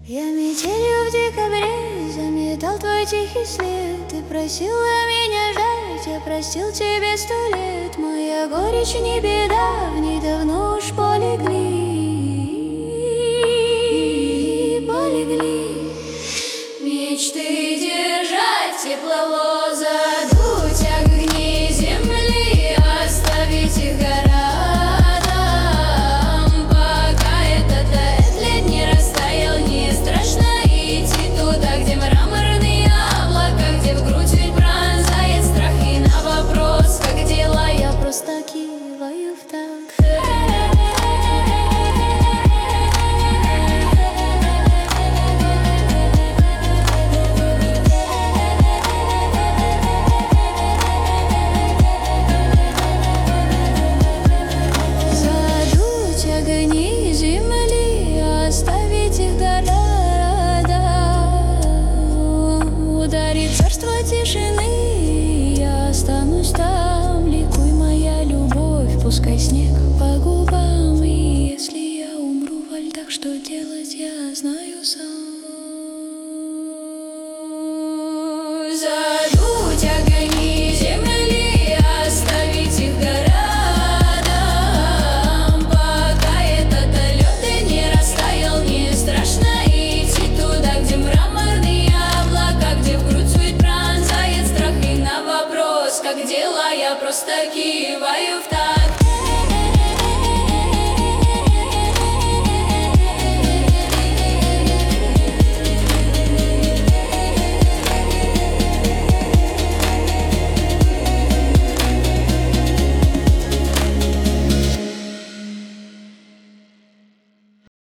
Я метелью в декабре заметал твой тихий след. Ты просила меня ждать, я простил тебе 100 лет. Моя горечь не беда, в ней давно уж полегли мечты держать, тепло задуть огни земли, оставить их городам. Пока этот лед не растаял, не страшно идти туда, где мраморные облака, где в грудь ведь пронзает страх. И на вопрос, как дела, я просто киваю в такт. Огни земли, оставить их города, ударит царство тишины, я останусь там. Ликуй, моя любовь, пускай снег по губам. И если я умру во льдах, что делать, я знаю сам.